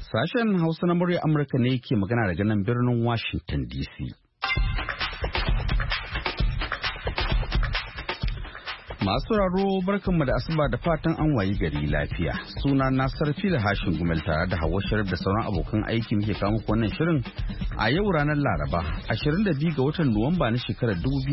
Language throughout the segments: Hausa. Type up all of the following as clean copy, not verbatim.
Sashen Hausa na murya Amurka ne ke magana daga nan birnin Washington DC. Masu raro barkanmu da asuba da fatan an wayi gari lafiya. Suna na Sarfi da Hashin Gumel tare da Hauwa Sharif da sauran abokan aiki muke kawo muku wannan shirin a yau ranar Laraba 22 ga watan Nuwamba na shekarar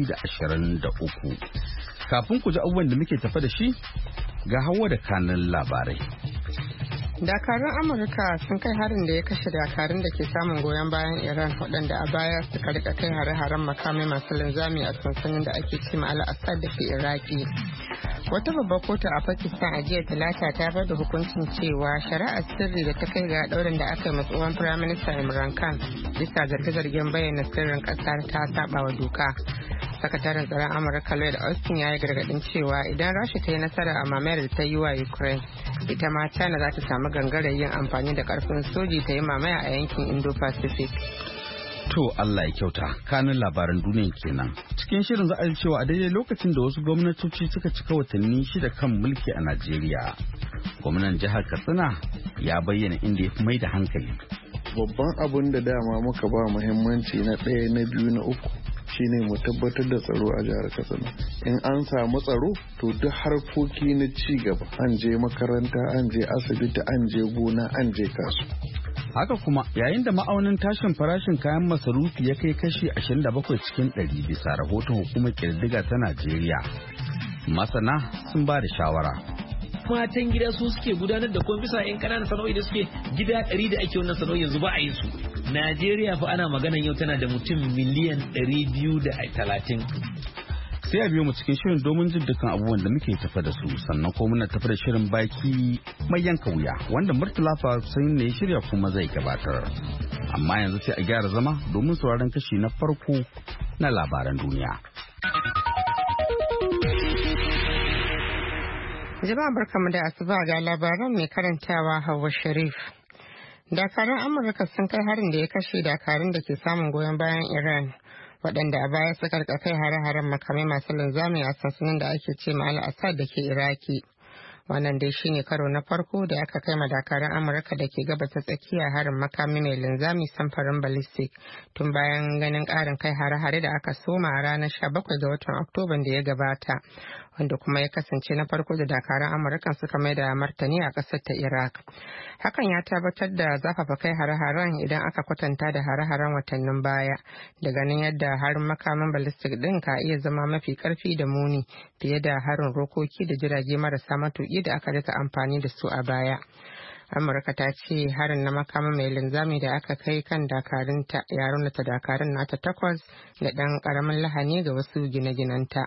2023. Kafin ku ji abubuwan da muke tafa da shi ga Hauwa da kanin labarai. Dakarun Amurka sun kai harin da ya kashe dakarun da ke samun goyon bayan Iran waɗanda a baya suka rika kai hare-haren makamai masu linzami a sansanin da ake cima Al-Assad da ke Iraki. Wata babbar kotu a Pakistan a jiya Talata ta bada hukuncin cewa shari'ar sirri da ta kai ga ɗaurin da aka yi tsohon Firaminista Imran Khan bisa zarge-zargen bayyana sirrin ƙasar ta saba wa doka. Sakataren tsaron Amurka Lloyd Austin ya yi gargadin cewa idan Rasha ta yi nasara a mamayar da ta yi wa Ukraine, ita ma China za ta samu gangarar yin amfani da karfin soji ta yi mamaya a yankin Indo-Pacific. To Allah ya kyauta, kanin labaran duniya kenan. Cikin shirin za a ji cewa a daidai lokacin da wasu gwamnatoci suka cika watanni shida kan mulki a Najeriya. Gwamnan jihar Katsina ya bayyana inda ya fi mai da hankali. Babban abin da dama muka ba muhimmanci na ɗaya na biyu na uku shine mu tabbatar da tsaro a jihar Katsina. In an samu tsaro to duk harkoki na ci gaba, an je makaranta, an je asibiti, an je gona, an je kasu. Haka kuma yayin da ma'aunin tashin farashin kayan masarufi ya kai kashi 27 cikin 100 bisa rahoton hukumar kirdiga ta Najeriya, masana sun ba da shawara. Matan gida su suke gudanar da kuma bisa yan ƙananan sana'o'i da suke gida 100 da ake wannan sana'o'i yanzu ba a yin su. Najeriya fa ana maganan yau tana da mutum miliyan 230. Sai a biyo mu cikin shirin domin jin dukkan abubuwan da muke tafa da su, sannan ko muna tafa da shirin baki mai yanka wuya wanda Murtala Fasin ne ya shirya kuma zai gabatar. Amma yanzu sai a gyara zama domin sauraron kashi na farko na labaran duniya. Jama'a barkamu da asuba ga labaran mai karantawa Hauwa Sharif. Dakarun Amurka sun kai harin da ya kashe dakarun da ke samun goyon bayan Iran, waɗanda a baya suka rika kai hare-haren makamai masu linzami a sansanin da ake ce ma Al-Assad da ke Iraki. Wannan dai shine karo na farko da aka kai ma dakarun Amurka da ke gabas ta tsakiya harin makami mai linzami samfarin ballistic tun bayan ganin ƙarin kai hare-hare da aka soma a ranar 17 ga watan Oktoban da ya gabata, wanda kuma ya kasance na farko da dakarun Amurka suka mai da martani a ƙasar ta Iraq. Hakan ya tabbatar da zafafa kai hare-haren idan aka kwatanta da hare-haren watannin baya, da ganin yadda harin makamin ballistic din ka iya zama mafi karfi da muni fiye da harin rokoki da jirage marasa matuƙi da aka rika amfani da su a baya. Amurka ta ce harin na makamin mai linzami da aka kai kan dakarunta ya raunata dakarun nata 8 da ɗan ƙaramin lahani ga wasu gine-ginenta.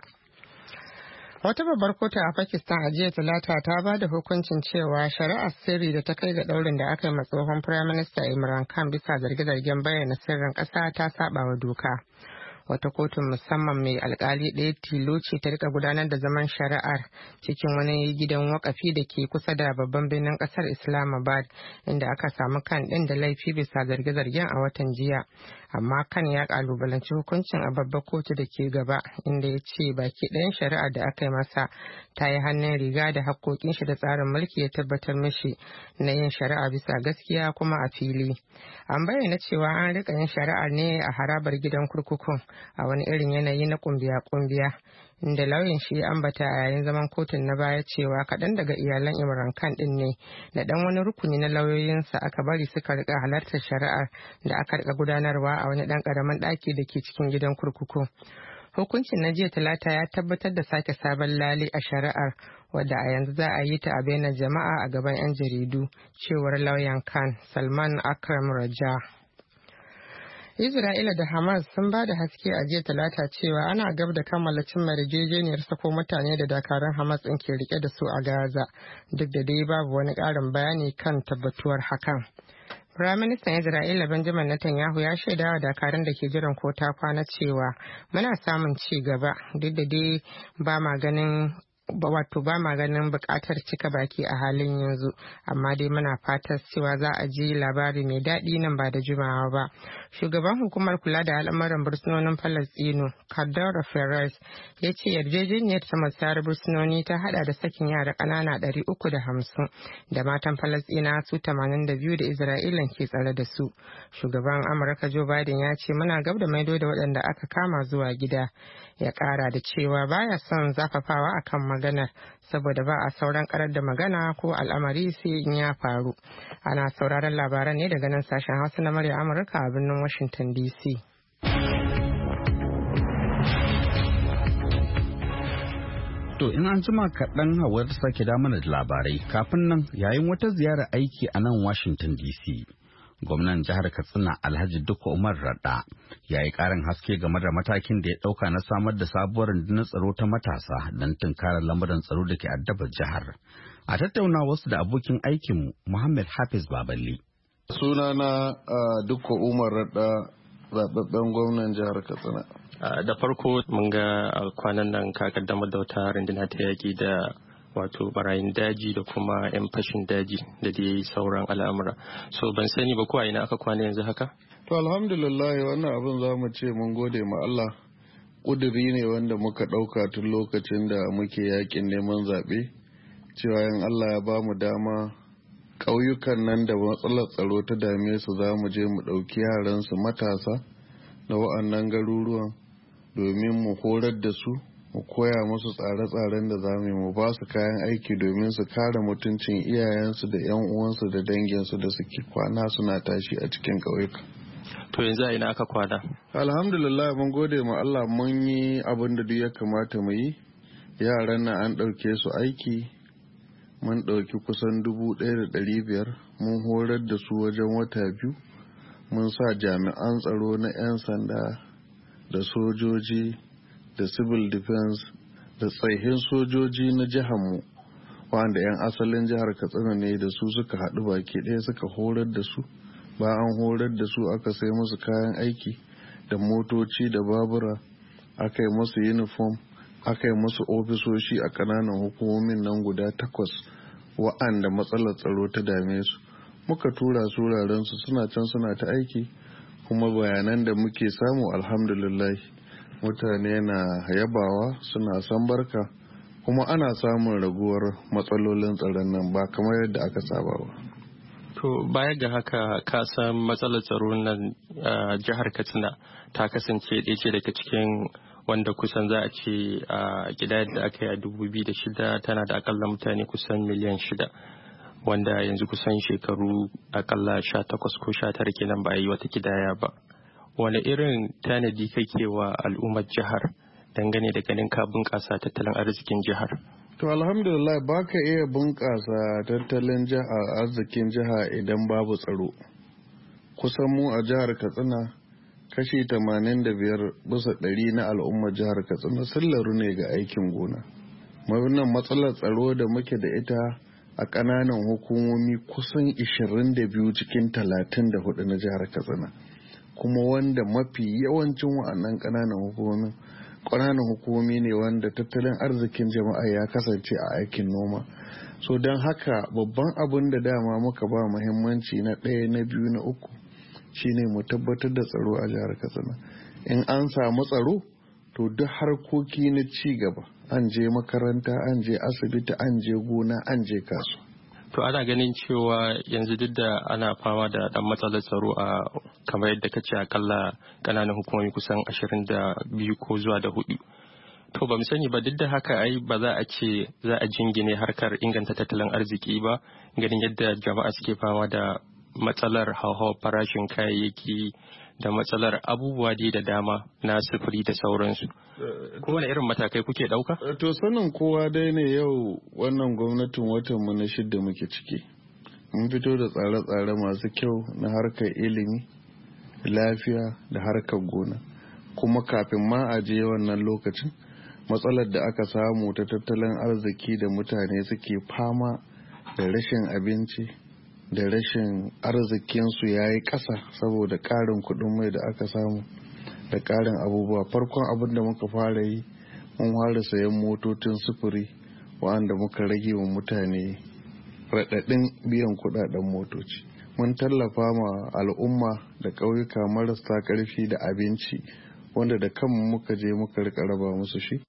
Wata babbar kotu a Pakistan a jiya Talata ta ba da hukuncin cewa shari'ar sirri da ta kai ga ɗaurin da aka yi ma tsohon Firaminista Imran Khan bisa zarge-zargen bayyana sirrin ƙasa ta saba wa doka. Wata kotun musamman mai alkali ɗaya tilo ce ta rika gudanar da zaman shari'ar cikin wani gidan wakafi da ke kusa da babban birnin ƙasar Islamabad, inda aka samu Khan ɗin da laifi bisa zarge-zargen a watan jiya. Amma Khan ya kalubalanci hukuncin a babbar kotu da ke gaba, inda ya ce baki ɗayan shari'ar da aka yi masa ta yi hannun riga da haƙƙoƙin shi da tsarin mulki ya tabbatar mishi na yin shari'a bisa gaskiya kuma a fili. An bayyana cewa an rika yin shari'ar ne a harabar gidan kurkukun a wani irin yanayi na kumbiya-kumbiya, inda lauyan shi ya ambata a yayin zaman kotun na baya cewa kaɗan daga iyalan Imran Khan ɗin ne da ɗan wani rukuni na lauyoyinsa aka bari suka rika halartar shari'ar da aka rika gudanarwa a wani ɗan ƙaramin ɗaki da ke cikin gidan kurkuku. Hukuncin na jiya Talata ya tabbatar da sake sabon lale a shari'ar, wadda a yanzu za a yi ta a bainar jama'a a gaban 'yan jaridu, cewar lauyan Khan Salman Akram Raja. Isra'ila da Hamas sun ba da haske a jiya Talata cewa ana gab da kammala cimma yarjejeniyar sako mutane da dakarun Hamas ɗin ke rike da su a Gaza, duk da dai babu wani ƙarin bayani kan tabbatuwar hakan. Firaministan Isra'ila Benjamin Netanyahu ya shaida wa dakarun da ke jiran ko ta kwana cewa muna samun ci gaba, duk da dai ba ma ganin wato ba ma ganin buƙatar cika baki a halin yanzu, amma dai muna fatar cewa za a ji labari mai daɗi nan ba da jimawa ba. Shugaban hukumar kula da al'amuran bursunonin Falastinu, Kaddaura Ferraz, ya ce yarjejeniyar ta musayar bursunoni ta hada da sakin yara ƙanana 350 da matan Falastina su 82 da Isra'ilan ke tsare da su. Shugaban Amurka Joe Biden ya ce muna gab da maido da waɗanda aka kama zuwa gida. Ya ƙara da cewa baya son zafafawa akan maganar saboda ba a sauran karar da magana ko al'amari sai in ya faru. Ana sauraron labaran ne daga nan sashen Hausa na murya Amurka a birnin Washington DC. To in an jima kaɗan Hauwa ta sake damar da labarai kafin nan yayin wata ziyarar aiki a nan Washington DC. Gwamnan jihar Katsina Alhaji Dukko Umar Radda ya yi ƙarin haske game da matakin da ya ɗauka na samar da sabuwar rundunar tsaro ta matasa don tunkarar lamuran tsaro da ke addabar jihar. A tattauna wasu da abokin aikinmu Muhammad Hafiz Baballe. Sunana Dukko Umar Radda, zaɓaɓɓen gwamnan jihar Katsina. Da farko mun ga kwanan nan ka kaddamar da wata rundunar ta yaƙi da wato barayin daji da kuma 'yan fashin daji da dai sauran al'amura. So ban sani ba ko a ina aka kwana yanzu haka? To alhamdulillah wannan abin za mu ce mun gode ma Allah. Ƙuduri ne wanda muka ɗauka tun lokacin da muke yakin neman zaɓe, cewa in Allah ya ba mu dama ƙauyukan nan da matsalar tsaro ta dame su za mu je mu ɗauki yaransu matasa na wa'annan garuruwan domin mu horar da su, mu koya musu tsare-tsaren da za mu ba su kayan aiki domin su kare mutuncin iyayensu da 'yan uwansu da danginsu da suke kwana suna tashi a cikin ƙauyuka. To yanzu a ina aka kwana? Alhamdulillah mun gode ma Allah, mun yi abin da duk ya kamata mu yi. Yaran nan an ɗauke su aiki, mun ɗauki kusan 1,500, mun horar da su wajen wata 2, mun sa jami'an tsaro na 'yan sanda da sojoji da civil defense da tsahin sojoji na jiharmu wanda 'yan asalin jihar Katsina ne da su suka haɗu baki ɗaya suka horar da su. Ba an horar da su aka sai musu kayan aiki da motoci da babura, aka yi musu uniform, aka yi musu ofisoshi a ƙananan hukumomin nan guda 8 wa'anda matsalar tsaro ta dame su. Muka tura su wurarensu suna can suna ta aiki, kuma bayanan da muke samu alhamdulillah mutane na yabawa suna san barka, kuma ana samun raguwar matsalolin tsaron nan ba kamar yadda aka saba ba. To baya ga haka ka san matsalar tsaro nan jihar Katsina ta kasance ɗaya ce daga cikin wanda kusan za a ce a gida da aka yi a 2006 tana da akalla mutane kusan miliyan 6, wanda yanzu kusan shekaru akalla 18 ko 19 kenan ba a yi wata kidaya ba. Wani irin tanadi kake wa al'ummar jihar dangane da ganin ka bunƙasa tattalin arzikin jihar? To alhamdulillah ba ka iya bunƙasa tattalin arzikin jiha idan babu tsaro. Kusan mu a jihar Katsina kashi 85% na al'ummar jihar Katsina sun laru ne ga aikin gona. Wannan matsalar tsaro da muke da ita a ƙananan hukumomi kusan 22 cikin 34 na jihar Katsina, kuma wanda mafi yawancin wa'annan ƙananan hukumomi ne wanda tattalin arzikin jama'a ya kasance a aikin noma. So don haka babban abin da dama muka ba muhimmanci na 1, na 2, na 3 shine mu tabbatar da tsaro a jihar Katsina. In an samu tsaro to duk harkoki na ci gaba, an je makaranta, an je asibiti, an je gona, an je kasuwa. To ana ganin cewa yanzu duk da ana fama da dan matsalar tsaro a kamar yadda kace akalla kananan hukumomi kusan 22 ko zuwa da 4. To ba mu sani ba, duk da haka ai ba za a ce za a jingine harkar inganta tattalin arziki ba, ganin yadda jama'a suke fama da matsalar hauhawar farashin kayayyaki da matsalar abubuwa da dama na sufuri da sauransu. Kowane irin matakai kuke ɗauka? To sanin kowa dai ne yau wannan gwamnatin watanmu na 6 muke ciki. Mun fito da tsare-tsare masu kyau na harkar ilimi, lafiya da harkar gona. Kuma kafin ma a je wannan lokacin, matsalar da aka samu ta tattalin arziki da mutane suke fama da rashin abinci da rashin arzikinsu ya yi ƙasa saboda ƙarin kuɗin mai da aka samu da ƙarin abubuwa. Farkon abin da muka fara yi, mun fara sayan motocin sufuri wanda muka rage wa mutane raɗaɗin biyan kuɗaɗen motoci. Mun tallafa ma al'umma da ƙauyuka marasa ƙarfi da abinci wanda da kanmu muka je muka rika raba musu shi.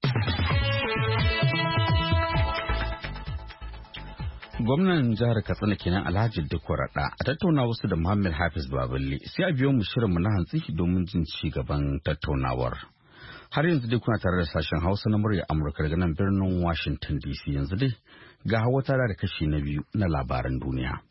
Gwamnan jihar Katsina kenan Alhaji Dikko Rada a tattauna wasu da Muhammad Hafiz Baballe, sai a biyo mu shirinmu na hantsi domin jin ci gaban tattaunawar. Har yanzu dai kuna tare da sashen Hausa na murya Amurka daga nan birnin Washington DC. Yanzu dai ga Hawa tare da kashi na biyu na labaran duniya.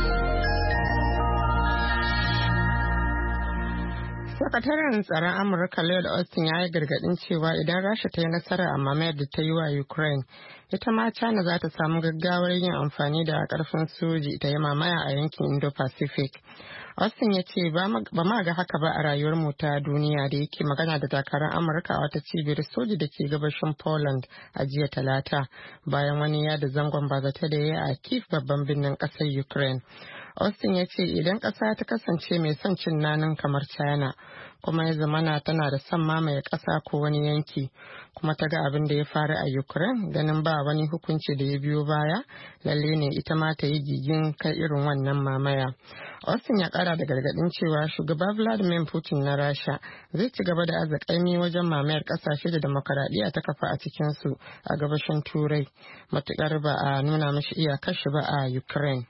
Sakataren tsaron Amurka Lloyd Austin ya yi gargadin cewa idan Rasha ta yi nasara a mamayar da ta yi wa Ukraine, ita ma China za ta samu gaggawar yin amfani da karfin soji ta yi mamaya a yankin Indo-Pacific. Austin ya ce ba ma ga haka ba a rayuwar mu ta duniya, da yake magana da dakarun Amurka a wata cibiyar soji da ke gabashin Poland a jiya Talata bayan wani yada zangon bazata da ya yi a Kyiv, babban birnin ƙasar Ukraine. Austin ya ce idan ƙasa ta kasance mai son cin nanin kamar China kuma ya zamana tana da son mamaye ƙasa ko wani yanki kuma ta ga abin da ya faru a Ukraine, ganin ba wani hukunci da ya biyo baya, lalle ne ita ma ta yi gigin kai irin wannan mamaya. Austin ya kara da gargadin cewa shugaba Vladimir Putin na Rasha zai ci gaba da azakaimi wajen mamayar kasashe da demokaradiyya ta kafa a cikinsu a gabashin Turai, matukar ba a nuna mashi iyakar shi ba a Ukraine.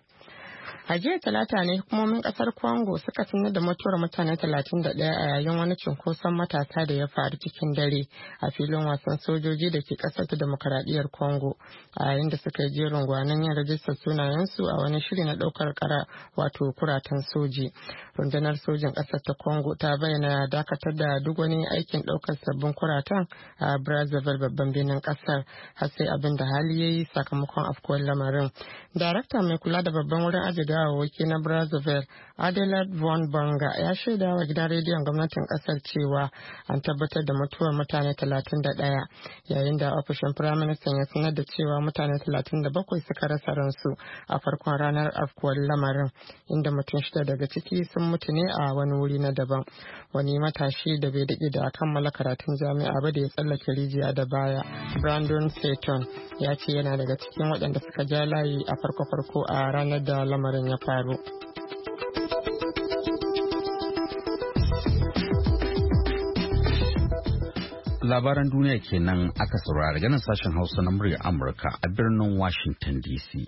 A jiya Talata ne hukumomin kasar Congo suka sanar da mutuwar mutane 31 a yayin wani cunkoson matasa da ya faru cikin dare a filin wasan sojoji da ke kasar ta demokaradiyyar Congo, a yayin da suka yi jerin gwanon yin rajistar sunayensu a wani shiri na daukar wato kuratan soji. Rundunar sojin kasar ta Congo ta bayyana dakatar da duk wani aikin daukar sabbin kuratan a Brazzaville, babban birnin kasar, har sai abin da hali yayi sakamakon afkuwar lamarin. Darakta mai kula da babban wurin ajiye gawawwaki na Brazzaville, Adelaide Von Banga, ya shaida wa gidan rediyon gwamnatin kasar cewa an tabbatar da mutuwar mutane 31, yayin da ofishin firaministan ya sanar da cewa mutane 37 suka rasa ransu a farkon ranar afkuwar lamarin, inda mutum 6 daga ciki sun mutu ne a wani wuri na daban. Wani matashi da bai daɗe da kammala karatun jami'a ba da ya tsallake rijiya da baya, Brandon Seton, ya ce yana daga cikin waɗanda suka ja layi a farko-farko a ranar da lamarin ya faru. Labaran duniya kenan aka saurara ganin sashen Hausa na murya Amurka a birnin Washington DC.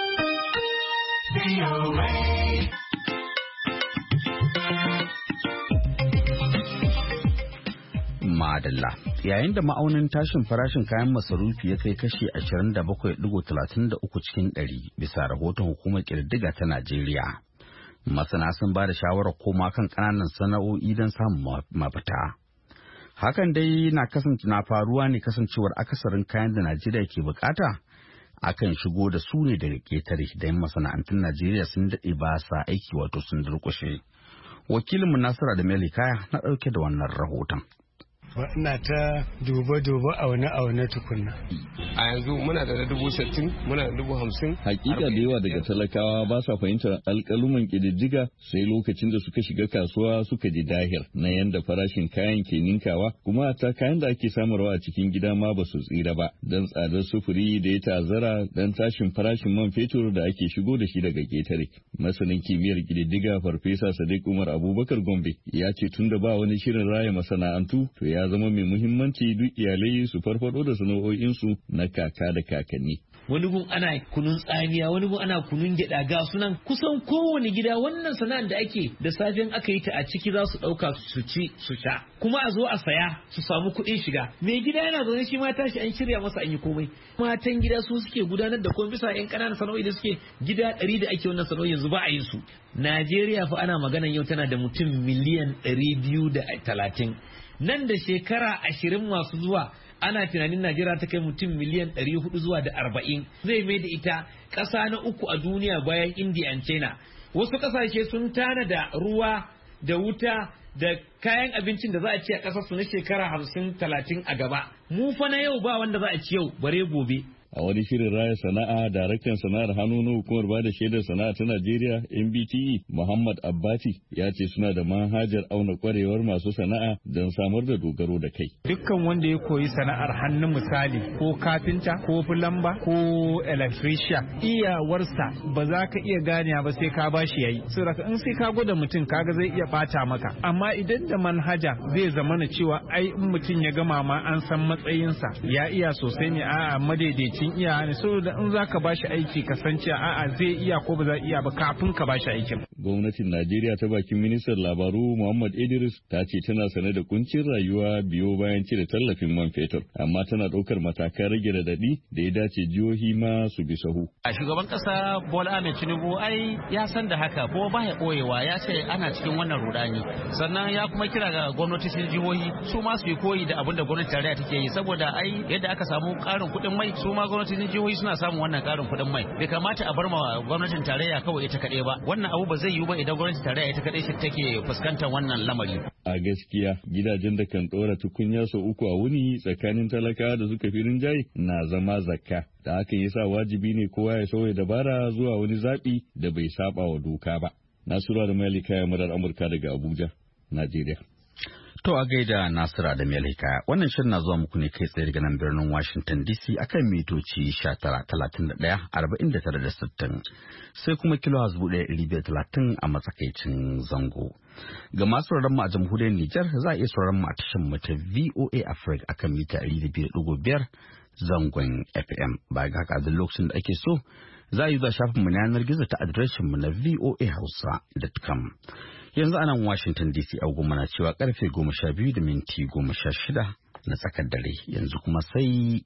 Madalla. Yayin da ma'aunin tashin farashin kayan masarufi ya kai kashi 27.33 cikin 100 bisa rahoton hukumar ƙididdiga ta Najeriya. Masana sun ba da shawarar koma kan ƙananan sana'o'i don samun mafita. Hakan dai na faruwa ne kasancewar akasarin kayan da Najeriya ke bukata akan shigo da su ne daga ƙetare, da yan masana'antun Najeriya sun daɗe ba sa aiki, wato sun durƙushe. Wakilinmu Nasiru da Melikaya na ɗauke da wannan rahoton. Ina ta duba aune tukunna. A yanzu muna da 60,000, muna da 50,000. Hakika da yawa daga talakawa ba sa fahimtar alƙaluman ƙididdiga sai lokacin da suka shiga kasuwa suka ji dahir na yanda farashin kayan ke ninkawa, kuma ta kayan da ake samarwa a cikin gida ma ba su tsira ba don tsadar sufuri da ya ta'azzara don tashin farashin man fetur da ake shigo da shi daga ƙetare. Masanin kimiyyar ƙididdiga Farfesa Sadiq Umar Abubakar Gombe ya ce tun da ba wani shirin raya masana'antu, to ya zama mai muhimmanci duk iyalai su farfado da sana'o'insu na kaka da kakanni. Wani gun ana kunun tsamiya, wani gun ana kunun gyada, ga sunan kusan kowane gida wannan sana'ar da ake da safen aka yi ta a ciki za su ɗauka su ci su sha, kuma a zo a saya su samu kuɗin shiga. Mai gida yana zaune shi ma tashi an shirya masa an yi komai. Matan gida su suke gudanar da komai bisa 'yan ƙananan sana'o'i da suke gida 100 da ake wannan sana'o'i yanzu ba a yin su. Najeriya fa ana maganan yau tana da mutum miliyan 230. Nan da shekara 20 masu zuwa ana tunanin Najeriya ta kai mutum miliyan 400 zuwa da 40. Zai mai da ita ƙasa na uku a duniya bayan India and China. Wasu ƙasashe sun tana da ruwa da wuta da kayan abincin da za a ci a ƙasar su na shekara 50-30 a gaba. Mu fa na yau ba wanda za a ci yau bare gobe. A wani shirin raya sana'a, daraktan sana'ar hannu na hukumar ba da shaidar sana'a ta Najeriya NBTE Muhammad Abbati ya ce suna da manhajar auna kwarewar masu sana'a don samar da dogaro da kai. Dukkan wanda ya koyi sana'ar hannu misali ko kafinta ko fulamba ko electrician iyawarsa ba za ka iya gane ba sai ka bashi yayi. Saboda in sai ka gwada mutum kaga zai iya bata maka. Amma idan da manhaja zai zamana cewa ai in mutum ya gama ma an san matsayinsa ya iya sosai ne a'a madaidaicin iya ne saboda in zaka bashi aiki ka san cewa a'a zai iya ko ba za iya ba kafin ka bashi aikin. Gwamnatin Najeriya ta bakin ministan labaru Muhammad Idris ta ce tana sane da kuncin rayuwa biyo bayan cire tallafin man fetur amma tana ɗaukar matakan rage radadi da ya dace jihohi ma su bi sahu. A shugaban kasa Bola Ahmed Tinubu ai ya san da haka ko ba ya boyewa ya ce ana cikin wannan rudani sannan ya kuma kira ga gwamnatocin jihohi su ma su yi koyi da abin da gwamnatin tarayya take yi saboda ai yadda aka samu karin kuɗin mai su ma gwamnatocin jihohi suna samun wannan karin kuɗin mai bai kamata a bar ma gwamnatin tarayya kawai ita kaɗai ba wannan abu ba zai yiwu ba idan gwamnatin tarayya ita kaɗai take fuskantar wannan lamari. A gaskiya gidajen da kan ɗora tukunya sau uku a wuni tsakanin talakawa da suka fi rinjaye na zama zakka da haka yasa wajibi ne kowa ya sauya dabara zuwa wani zaɓi da bai saba wa doka ba. Nasura da Malika ya murar Amurka daga Abuja, Najeriya. To a gaida Nasira da Malika, wannan shirin na zuwa muku ne kai tsaye daga nan birnin Washington DC akan mitoci 19,31,49,60 sai kuma kilo 1,530 a matsakaicin zango. Ga masu sauraron mu a jamhuriyar Nijar za a iya sauraron mu a tashar mu ta VOA Africa akan mita 200.5 zangon FM. Bayan haka a duk lokacin da ake so za a yi zuwa shafin mu na yanar gizo ta adireshin mu na voahausa.com. Yanzu a nan Washington DC agogo na cewa karfe 12:16 na tsakar dare. Yanzu kuma sai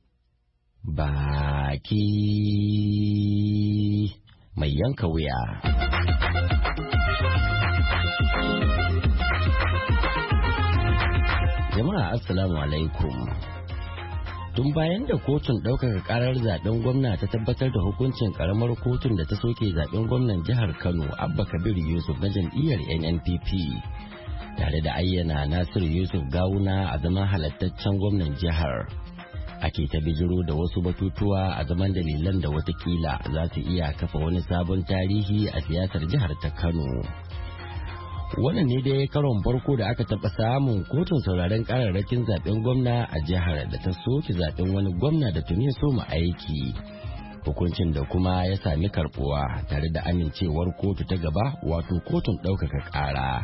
baki mai yanka wuya. Jama'a assalamu alaikum. Tun bayan da kotun ɗaukaka karar zaben gwamna ta tabbatar da hukuncin karamar kotun da ta soke zaben gwamnan jihar Kano Abba Kabir Yusuf na jam'iyyar NNPP tare da ayyana Nasir Yusuf Gawuna a zaman halattaccen gwamnan jihar. Ake ta bijiro da wasu batutuwa a zaman dalilan da watakila za su iya kafa wani sabon tarihi a siyasar jihar ta Kano. Wannan ne dai karon farko da aka taɓa samun kotun sauraren kararrakin zaben gwamna a jihar da ta soke zaben wani gwamna da tuni so mu aiki. Hukuncin da kuma ya sami karbuwa tare da amincewar kotu ta gaba wato kotun ɗaukaka ƙara.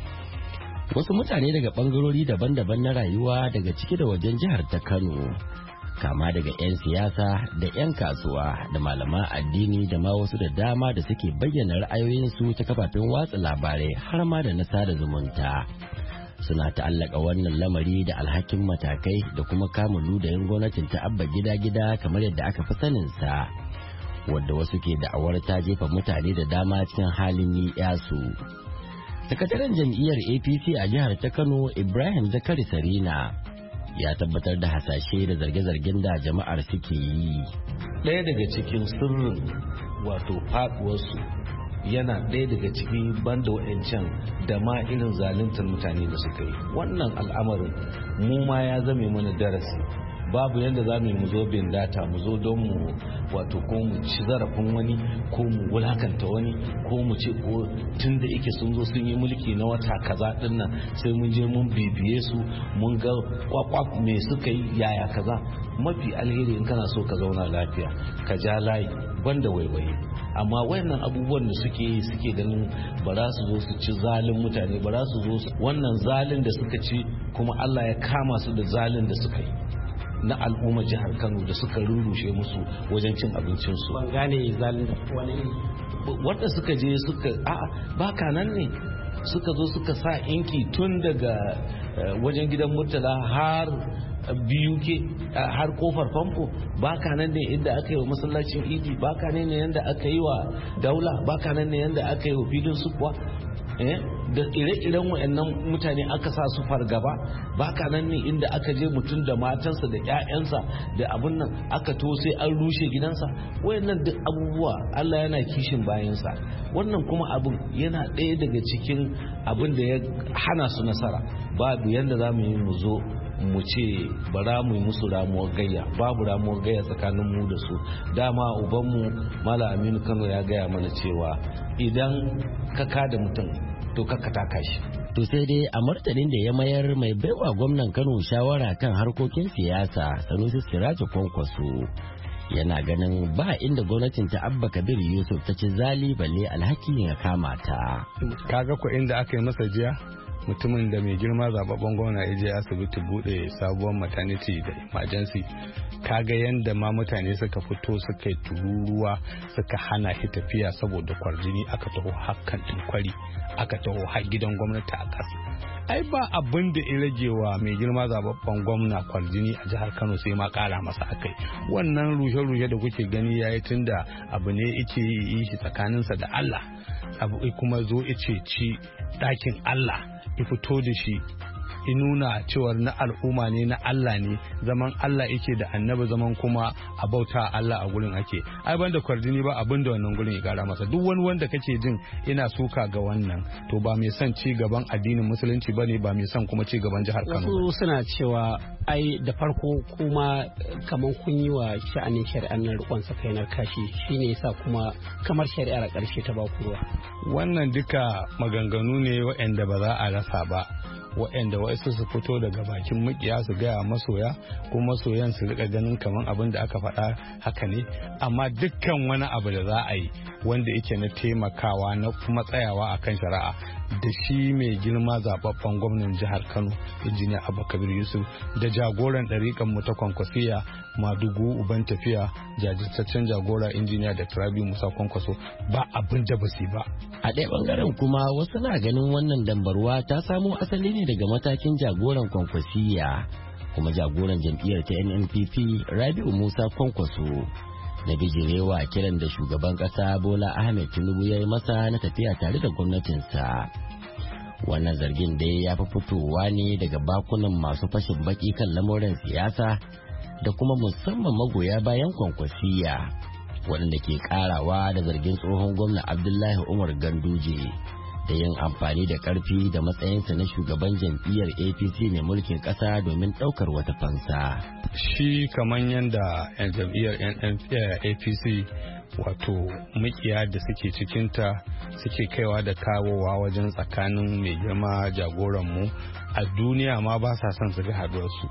Wasu mutane daga ɓangarori daban-daban na rayuwa daga ciki da wajen jihar ta Kano, kama daga 'yan siyasa da 'yan kasuwa da malaman addini da ma wasu da dama da suke bayyana ra'ayoyinsu ta kafafen watsa labarai har ma da na sada zumunta suna ta'allaka wannan lamari da alhakin matakai da kuma kamun ludayin gwamnatin ta Abba gida-gida kamar yadda aka fi saninsa, wadda wasu ke da'awar ta jefa mutane da dama cikin halin ni'yasu. Sakataren jam'iyyar APC a jihar ta Kano Ibrahim Zakari Sarina ya tabbatar da hasashe da zarge-zargen da jama'ar suke yi. Ɗaya daga cikin sirrin wato faɗuwarsu yana ɗaya daga cikin banda wa'ancan da ma irin zaluntar mutane da suka yi. Wannan al'amarin mu ma ya zame mana darasi. Babu yadda za mu zo bin data mu zo don mu wato ko mu ci zarafin wani ko mu wulakanta wani ko mu ce ko tun da yake sun zo sun yi mulki na wata kaza din nan sai mun je mun bibiye su mun ga kwakwaf me suka yi yaya kaza. Mafi alheri in kana so ka zauna lafiya ka ja layi banda waiwaye. Amma wayannan abubuwan da suke ganin ba za su zo su ci zalin mutane ba za su zo wannan zalin da suka ci kuma Allah ya kama su da zalin da suka yi na al'ummar jihar Kano da suka rurrushe musu wajen cin abincinsu. Ban gane zalin wani wanda suka je suka baka nan ne suka zo suka sa inki tun daga wajen gidan Murtala har BUK har kofar famfo. Baka nan ne inda aka yi wa masallacin Idi, baka nan ne yanda aka yi wa Daula, baka nan ne yanda aka yi wa filin Sukwa. Da ire-iren waɗannan mutane aka sa su fargaba. Baka nan ne inda aka je mutum da matansa da 'ya'yansa da abin nan aka to sai an rushe gidansa. Wayannan duk abubuwa Allah yana kishin bayansa. Wannan kuma abin yana ɗaya daga cikin abin da ya hana su nasara. Babu yanda za mu yi mu zo mu ce bara mu yi musu ramuwar gayya. Babu ramuwar gayya tsakanin mu da su. Dama ubanmu Malam Aminu Kano ya gaya mana cewa idan ka kada mutum to ka taka shi. To sai dai a martanin da ya mayar mai baiwa gwamnan Kano shawara kan harkokin siyasa Sanusi Sirajo Kwankwaso yana ganin ba inda gwamnatin ta Abba Kabir Yusuf ta ci zali balle alhakin ya kama ta. Kaga ko inda aka yi masa jiya mutumin da mai girma zababben gwamna ya je asibiti bude sabuwar maternity da emergency, kaga yanda ma mutane suka fito suka yi tururuwa suka hana shi tafiya saboda kwarjini, aka taho hakan kwari, aka taho har gidan gwamnati a ƙasa. Ai ba abin da ya rage wa mai girma zababben gwamna kwarjini a jihar Kano sai ma ƙara masa akai. Wannan rushe-rushe da kuke gani yayi tunda abu ne yake yi shi tsakaninsa da Allah, abu kuma zo ice ci ɗakin Allah ya fito da shi ya nuna cewar na al'umma ne, na Allah ne, zaman Allah yake da annabi, zaman kuma a bauta Allah a gurin ake. Ai banda kwarjini ba abin da wannan gurin ya gara masa. Duk wani wanda kake jin ina suka ga wannan to ba mai son ci gaban addinin musulunci bane, ba mai son kuma ci gaban jihar Kano. Wasu suna cewa ai da farko kuma kaman kun yi wa sha'anin shari'ar nan rikon sakainar kashi, shine yasa kuma kamar shari'ar a ƙarshe ta baku ruwa. Wannan duka maganganu ne waɗanda ba za a rasa ba, waɗanda wasu su fito daga bakin makiya su gaya masoya ko masoyan su rika ganin kamar abin da aka faɗa haka ne. Amma dukkan wani abu da za a yi wanda yake na taimakawa na kuma tsayawa akan shari'a da shi mai girma zababben gwamnan jihar Kano injiniya Abba Kabir Yusuf da jagoran ɗariƙan mu ta Kwankwasiya Madugu uban tafiya jajirtaccen jagora injiniya da Rabi Musa Kwankwaso ba abin da basu ba. A ɗaya ɓangaren kuma wasu na ganin wannan dambarwa ta samo asali ne daga matakin jagoran Kwankwasiya kuma jagoran jam'iyyar ta NNPP Rabi'u Musa Kwankwaso da bijirewa kiran da shugaban ƙasa Bola Ahmed Tinubu ya yi masa na tafiya tare da gwamnatinsa. Wannan zargin dai ya fi fitowa ne daga bakunan masu fashin baki kan lamuran siyasa da kuma musamman magoya bayan Kwankwasiya waɗanda ke ƙarawa da zargin tsohon gwamna Abdullahi Umar Ganduje da yin amfani da ƙarfi da matsayinsa na shugaban jam'iyyar APC mai mulkin ƙasa domin ɗaukar wata fansa. Shi kamar yadda jam'iyyar APC wato makiya da suke cikinta suke kaiwa da kawowa wajen tsakanin mai girma jagoranmu a duniya ma ba sa son su ga haduwarsu,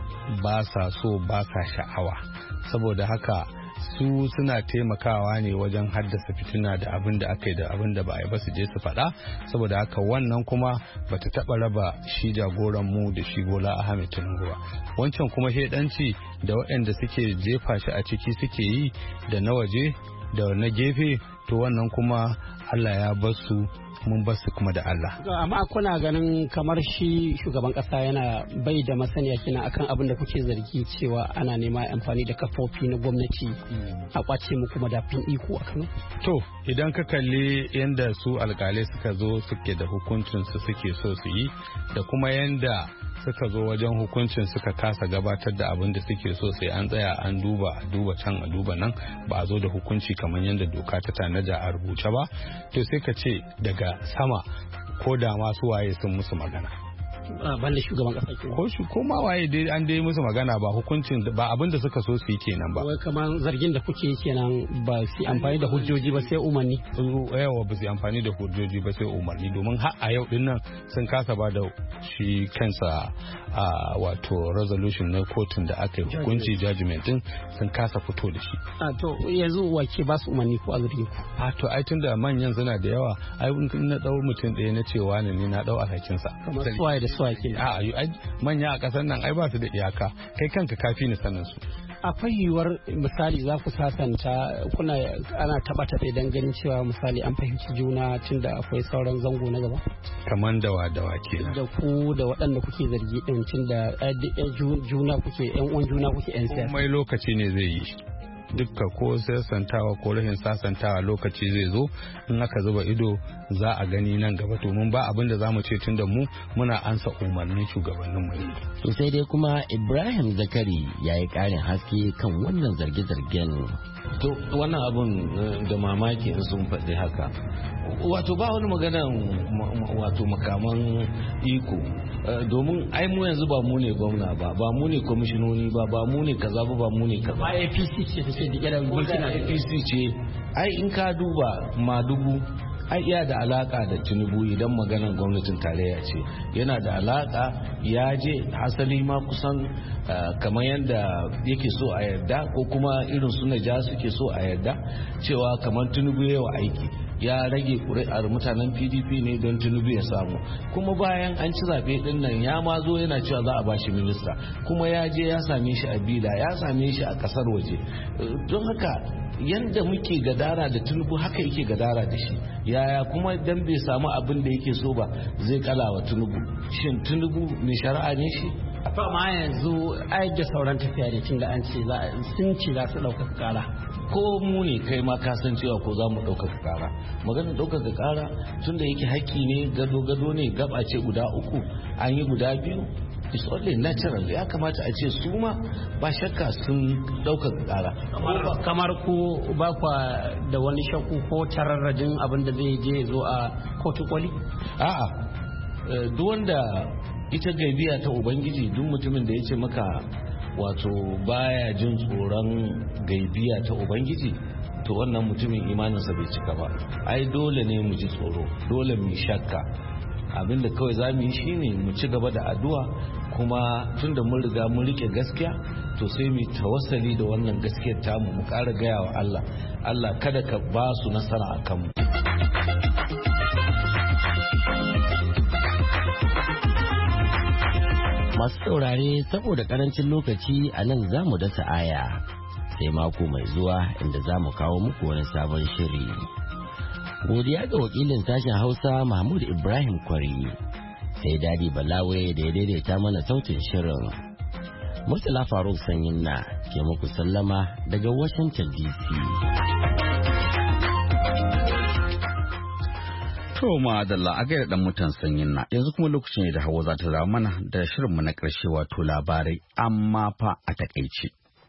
ba sa so, ba sa sha'awa. Saboda haka su suna taimakawa ne wajen haddasa fitina da abin da aka yi da abin da ba a yi ba su je su faɗa. Saboda haka wannan kuma bata taɓa raba shi jagoran mu da shi Bola Ahmed Tinubu ba. Wancan kuma shedanci da waɗanda suke jefa shi a ciki suke yi da na waje da na gefe, to wannan kuma Allah ya bar su, mun bar su kuma da Allah. Amma kuna ganin kamar shi shugaban kasa yana bai da masaniya kina akan abin da kuke zargi cewa ana nema amfani da kafofi na gwamnati a kwace mu kuma dafin iko a Kano? To idan ka kalli yanda su alkalai suka zo suke da hukuncin su suke so su yi da kuma yanda suka zo wajen hukuncin suka kasa gabatar da abin da suke so, sai an tsaya an duba can a duba nan, ba a zo da hukunci kamar yadda doka ta tanaja a rubuce ba. To sai ka ce daga sama ko da masu waye sun musu magana, balle shugaban kasa ko ma waye dai an dai musu magana, ba hukuncin ba abin da suka so su yi kenan ba. Wai kamar zargin da kuke yi kenan ba su amfani da hujjoji ba sai umarni. Yawa ba su amfani da hujjoji ba sai umarni, domin har a yau din nan sun kasa ba da shi kansa wato resolution na kotun da aka yi hukunci judgment din, sun kasa fito da shi. To yanzu wake ba su umarni ko a zargin ku? To ai tunda manyan suna da yawa, ai na dau mutum ɗaya na cewa ne na dau alhakinsa. Kamar suwaye da suwaye ke? Manya a ƙasar nan ai ba su da iyaka, kai kanka kafi ni sanin su. Akwai yiwuwar misali za ku sasanta, kuna ana taɓa don ganin cewa misali an fahimci juna tunda akwai sauran zango na gaba? Kaman dawa kenan. Da ku da waɗanda kuke zargi ɗin tunda juna kuke yan uwan juna kuke yan siyasa. Komai lokaci ne zai yi. dukka ko sasantawa ko rashin sasantawa lokaci zai zo in aka zuba ido za a gani nan gaba to mun ba abin da zamu ce tunda mu muna ansa umarnin shugabannin mu ne. To sai dai kuma Ibrahim Zakari ya yi ƙarin haske kan wannan zarge-zargen. To wannan abun da mamaki in sun faɗi haka. Wato ba wani magana wato makaman iko domin ai mu yanzu ba mu ne gwamna ba mu ne kwamishinoni ba mu ne kaza ba mu ne kaza. APC ce take dike da mulkin APC ce ai in ka duba Madugu ai iya da alaka da Tinubu idan maganar gwamnatin tarayya ce yana da alaka ya je hasali ma kusan kamar yadda yake so a yarda ko kuma irin suna ja suke so a yarda cewa kamar Tinubu yawa aiki ya rage ƙuri'ar mutanen PDP ne don Tinubu ya samu kuma bayan an ci zaɓe ɗin nan ya ma zo yana cewa za a bashi minista kuma ya je ya same shi a Bila ya same shi a ƙasar waje don haka yanda muke gadara da Tinubu haka yake gadara da shi yaya kuma dan bai samu abin da yake so ba zai kalawa Tinubu shin Tinubu mai shari'a ne shi to amma yanzu ai da sauran tafiya da tunda an ce sun ce za su ɗaukaka ƙara ko mu ne kai ma ka san cewa ko za mu ɗaukaka ƙara maganar ɗaukaka ƙara tunda yake haƙƙi ne gado ne gaba ce guda uku an yi guda biyu it's only natural ya kamata a ce su ma ba shakka sun ɗaukaka ƙara kamar ku ba kwa da wani shakku ko tararrajin abin da zai je zo a kotu koli a'a duk wanda ita gaibiya ta ubangiji duk mutumin da ya ce maka wato baya jin tsoron gaibiya ta ubangiji to wannan mutumin imaninsa bai cika ba ai dole ne mu ji tsoro dole mu shakka abinda kawai za mu yi shine mu ci gaba da addu'a kuma tunda mun riga mun rike gaskiya to sai mu tawassali da wannan gaskiyar tamu mu ƙara gaya wa Allah kada ka ba su nasara a kanmu. Masu saurare saboda karancin lokaci a nan za mu dasa aya sai mako mai zuwa inda za mu kawo muku wani sabon shiri. Godiya ga wakilin sashen Hausa Mahmud Ibrahim Kwari sai Dadi Balawe da ya daidaita mana sautin shirin. Murtala Faruk Sanyin na ke muku sallama daga Washington DC. To ma da la'agai da dan mutan Sanyin na yanzu kuma lokacin da Hauwa za ta zama mana da shirinmu na ƙarshe wato labarai amma fa a takaice.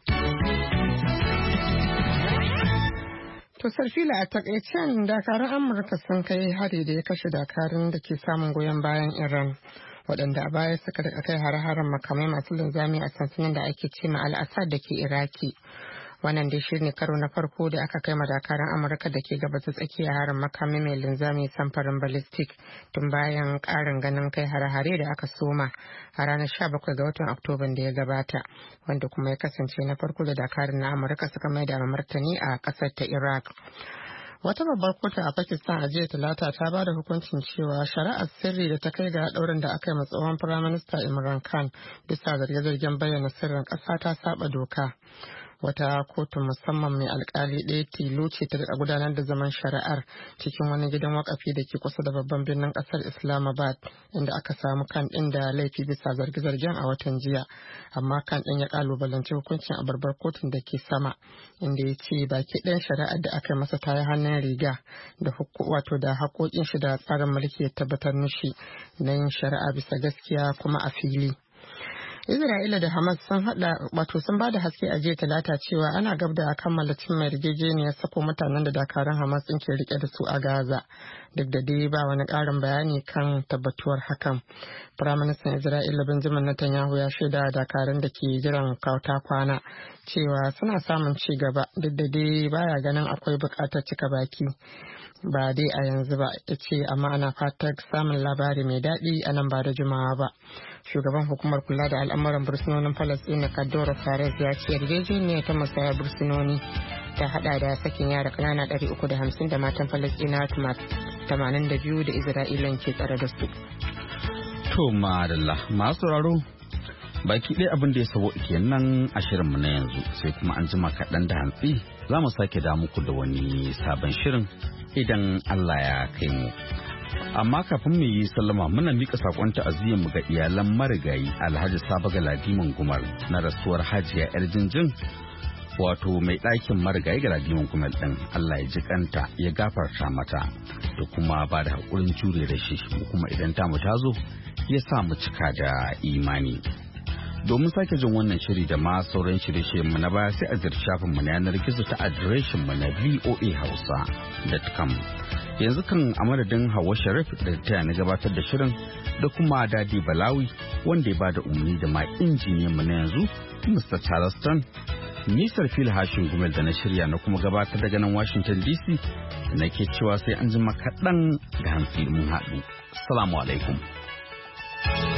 To Sarfila a takaicen dakarun Amurka sun kai hari da ya kashe dakarun da ke samun goyon bayan Iran waɗanda a baya suka daga kai hare-haren makamai masu linzami a sansanin da ake ce ma Al-Assad da ke Iraki. Wannan dai shi ne karo na farko da aka kai madakaran Amurka da ke gabata tsakiya harin makami mai linzami samfarin ballistic tun bayan karin ganin kai hare-hare da aka soma a ranar 17 ga watan Oktoban da ya gabata, wanda kuma ya kasance na farko da dakarun na Amurka suka mai da martani a kasar ta Iraq. Wata babbar kotu a Pakistan a jiya Talata ta ba da hukuncin cewa shari'ar sirri da ta kai ga ɗaurin da aka yi ma tsohon Firaminista Imran Khan bisa zarge-zargen bayyana sirrin ƙasa ta saba doka. Wata kotu musamman mai alkali ɗaya tilo ce ta gudanar da zaman shari'ar cikin wani gidan wakafi da ke kusa da babban birnin ƙasar Islamabad inda aka samu Khan ɗin da laifi bisa zarge-zargen a watan jiya, amma Khan ɗin ya kalubalanci hukuncin a babbar kotun da ke sama inda ya ce baki ɗayan shari'ar da aka yi masa ta yi hannun riga da wato da haƙoƙin shi da tsarin mulki ya tabbatar mishi na yin shari'a bisa gaskiya kuma a fili. Isra'ila da Hamas sun ba da haske a jiya Talata cewa ana gab da kammala cimma yarjejeniyar sako mutanen da dakarun Hamas ɗin ke rike da su a Gaza, duk da dai ba wani ƙarin bayani kan tabbatuwar hakan. Firaministan Isra'ila Benjamin Netanyahu ya shaida dakarun da ke jiran kauta kwana cewa suna samun ci gaba, duk da dai baya ganin akwai buƙatar cika baki. Ba dai a yanzu ba, ya ce, amma ana fatar samun labari mai daɗi a nan ba da jimawa ba. Shugaban hukumar kula da al'amuran bursunonin Falasɗina Kadoro Fares ya ce yarjejeniyar ta musayar bursunoni ta hada da sakin yara ƙanana 350 da matan Falasɗina 82 da Isra'ilan ke tsare da su. To madalla masu sauraro baki ɗaya abin da ya sabo kenan a shirinmu na yanzu, sai kuma an jima kaɗan da hantsi za mu sake da muku da wani sabon shirin idan Allah ya kai mu. Amma kafin mu yi sallama muna mika sakon ta'aziyyar mu ga iyalan marigayi Alhaji Saba Galadiman Gumar na rasuwar Hajiya yar Jinjin wato mai ɗakin marigayi Galadiman Gumel ɗin, Allah ya ji kanta ya gafarta mata da kuma ba da haƙurin jure da shi, kuma idan tamu ta zo ya sa mu cika da imani. Domin sake jin wannan shiri da ma sauran shirye-shiryen mu na baya sai a ziyarci shafin mu na yanar gizo ta adireshin mu na voahausa.com. Yanzu kan a madadin Hauwa Sharif da ta na gabatar da shirin da kuma Dadi Balawi wanda ya bada umarni da ma injiniyan mu na yanzu Mr. Charleston. Nisar fil hashin gumel da na shirya na kuma gabatar daga nan Washington DC nake cewa sai an jima kaɗan da hantsi mun haɗu. Assalamu alaikum.